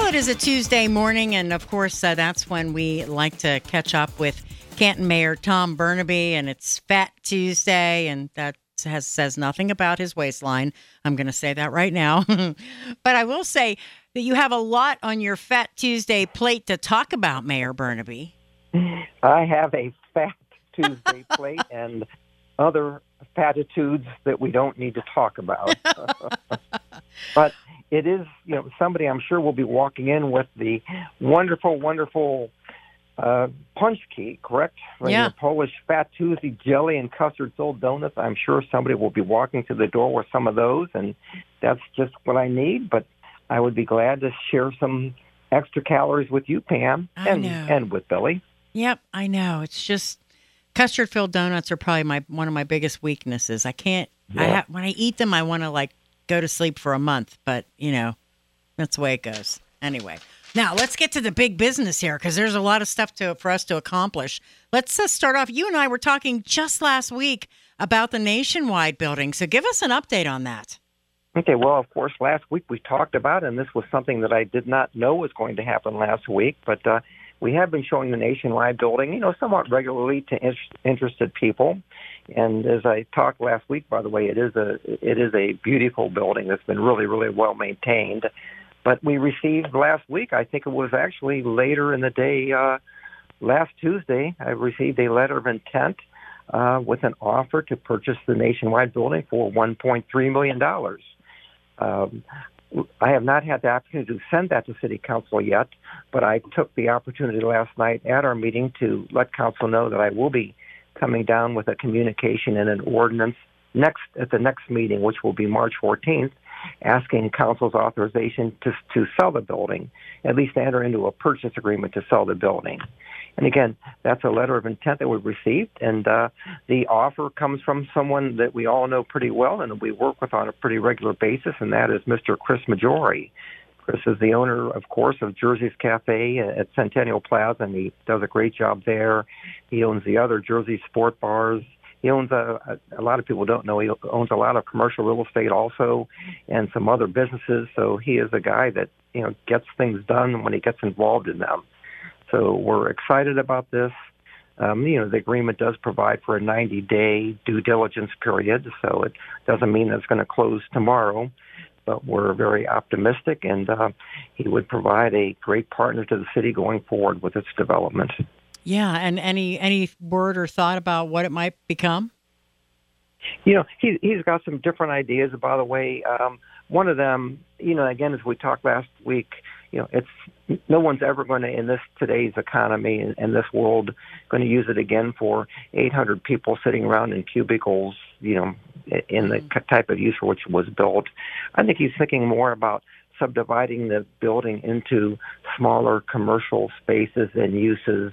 Well, it is a Tuesday morning, and of course, that's when we like to catch up with Canton Mayor Tom Burnaby, and it's Fat Tuesday, and that says nothing about his waistline. I'm going to say that right now. But I will say that you have a lot on your Fat Tuesday plate to talk about, Mayor Burnaby. I have a Fat Tuesday plate and other fatitudes that we don't need to talk about. But it is, somebody I'm sure will be walking in with the wonderful, wonderful punch key, correct? Yeah. Polish Fat Tuesday jelly and custard-filled donuts. I'm sure somebody will be walking to the door with some of those, and that's just what I need. But I would be glad to share some extra calories with you, Pam, and with Billy. Yep, I know. It's just custard-filled donuts are probably one of my biggest weaknesses. I can't. Yeah. When I eat them, I want to go to sleep for a month. But that's the way it goes. Anyway, now let's get to the big business here because there's a lot of stuff for us to accomplish. Let's start off. You and I were talking just last week about the Nationwide building. So give us an update on that. Okay, well, of course, last week we talked about, and this was something that I did not know was going to happen last week, but we have been showing the Nationwide building, somewhat regularly to interested people. And as I talked last week, by the way, it is a beautiful building that's been really, really well maintained. But we received last week, I think it was actually later in the day, last Tuesday, I received a letter of intent with an offer to purchase the Nationwide building for $1.3 million. I have not had the opportunity to send that to City Council yet, but I took the opportunity last night at our meeting to let Council know that I will be coming down with a communication and an ordinance at the next meeting, which will be March 14th, asking Council's authorization to sell the building, at least to enter into a purchase agreement to sell the building. And again, that's a letter of intent that we received, and the offer comes from someone that we all know pretty well and we work with on a pretty regular basis, and that is Mr. Chris Maggiore. Chris is the owner, of course, of Jersey's Cafe at Centennial Plaza, and he does a great job there. He owns the other Jersey Sport Bars. He owns a lot of people don't know, he owns a lot of commercial real estate also and some other businesses, so he is a guy that, gets things done when he gets involved in them. So we're excited about this. The agreement does provide for a 90-day due diligence period, so it doesn't mean it's going to close tomorrow, but we're very optimistic, and he would provide a great partner to the city going forward with its development. Yeah, and any word or thought about what it might become? He's got some different ideas, by the way. One of them, again, as we talked last week, it's no one's ever going to, in today's economy and this world, going to use it again for 800 people sitting around in cubicles, in the type of use for which it was built. I think he's thinking more about subdividing the building into smaller commercial spaces and uses,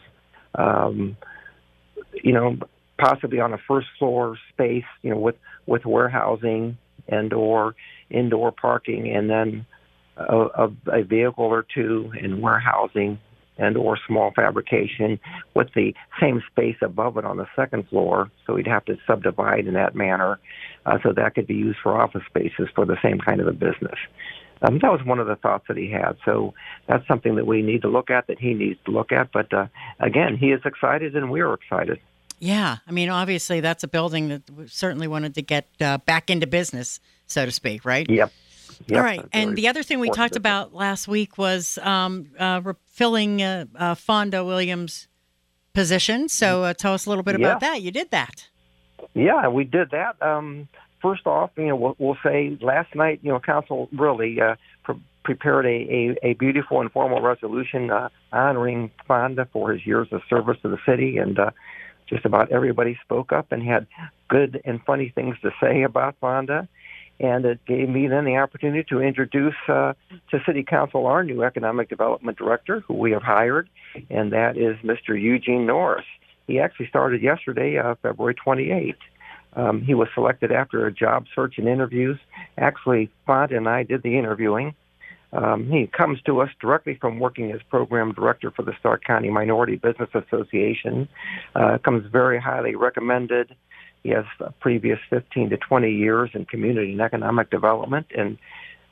possibly on a first floor space, with warehousing and or indoor parking, and then a vehicle or two in warehousing and or small fabrication with the same space above it on the second floor. So we'd have to subdivide in that manner so that could be used for office spaces for the same kind of a business. That was one of the thoughts that he had. So that's something that we need to look at, that he needs to look at. But again, he is excited and we're excited. Yeah. I mean, obviously, that's a building that we certainly wanted to get back into business, so to speak, right? Yep. All right. And the other thing we talked about last week was filling Fonda Williams' position. So tell us a little bit about that. You did that. Yeah, we did that. First off, we'll say last night, Council really prepared a beautiful and formal resolution honoring Fonda for his years of service to the city, and just about everybody spoke up and had good and funny things to say about Fonda. And it gave me then the opportunity to introduce to City Council our new Economic Development Director, who we have hired, and that is Mr. Eugene Norris. He actually started yesterday, February 28th. He was selected after a job search and interviews. Actually, Fonda and I did the interviewing. He comes to us directly from working as program director for the Stark County Minority Business Association. Comes very highly recommended. He has a previous 15 to 20 years in community and economic development, and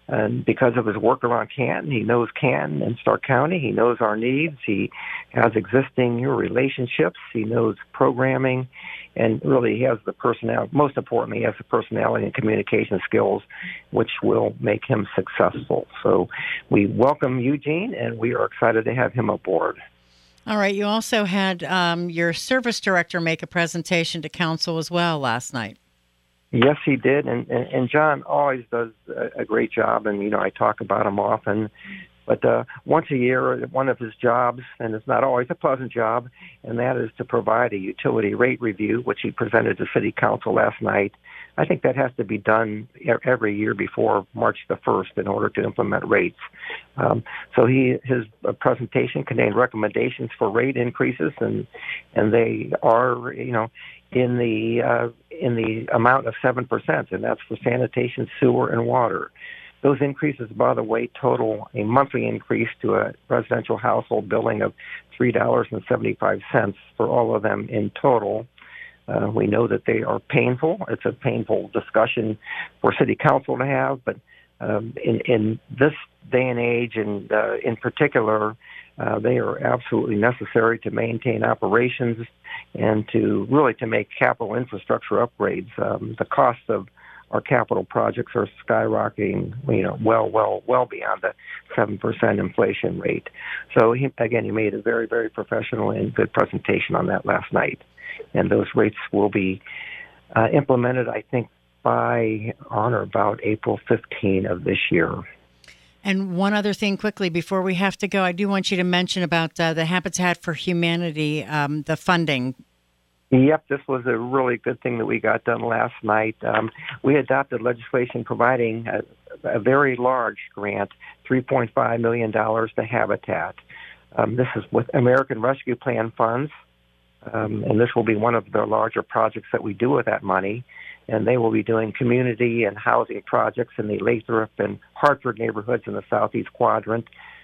And because of his work around Canton, he knows Canton and Stark County. He knows our needs. He has existing relationships. He knows programming. And really, he has the personality. Most importantly, he has the personality and communication skills, which will make him successful. So we welcome Eugene, and we are excited to have him aboard. All right. You also had your service director make a presentation to council as well last night. Yes, he did. And John always does a great job. And, I talk about him often. But once a year, one of his jobs, and it's not always a pleasant job, and that is to provide a utility rate review, which he presented to City Council last night. I think that has to be done every year before March the 1st in order to implement rates. So his presentation contained recommendations for rate increases, and they are, in the amount of 7%, and that's for sanitation, sewer, and water. Those increases, by the way, total a monthly increase to a residential household billing of $3.75 for all of them in total. We know that they are painful. It's a painful discussion for City Council to have, but in this day and age, and in particular, they are absolutely necessary to maintain operations and to make capital infrastructure upgrades. The cost of our capital projects are skyrocketing, well beyond the 7% inflation rate. So he made a very, very professional and good presentation on that last night. And those rates will be implemented, I think, by on or about April 15 of this year. And one other thing quickly before we have to go, I do want you to mention about the Habitat for Humanity, the funding. Yep, this was a really good thing that we got done last night. We adopted legislation providing a very large grant, $3.5 million to Habitat. This is with American Rescue Plan funds, and this will be one of the larger projects that we do with that money. And they will be doing community and housing projects in the Lathrop and Hartford neighborhoods in the southeast quadrant.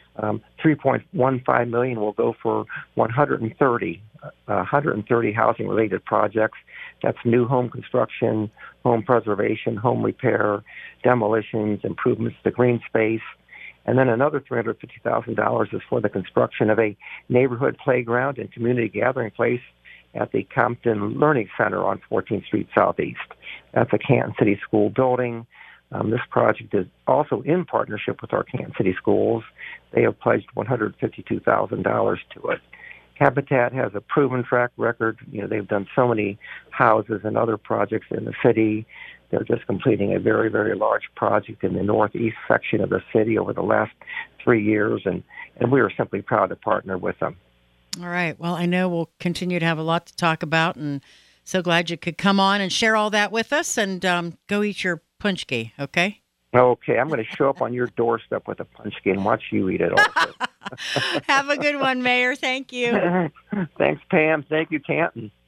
$3.15 million will go for 130 housing-related projects. That's new home construction, home preservation, home repair, demolitions, improvements to green space. And then another $350,000 is for the construction of a neighborhood playground and community gathering place at the Compton Learning Center on 14th Street Southeast. That's a Canton City School building. This project is also in partnership with our Canton City Schools. They have pledged $152,000 to it. Habitat has a proven track record. They've done so many houses and other projects in the city. They're just completing a very, very large project in the northeast section of the city over the last 3 years, and we are simply proud to partner with them. All right. Well, I know we'll continue to have a lot to talk about, and so glad you could come on and share all that with us, and go eat your punchki, okay? Okay, I'm going to show up on your doorstep with a punchki and watch you eat it also. Have a good one, Mayor. Thank you. Thanks, Pam. Thank you, Canton.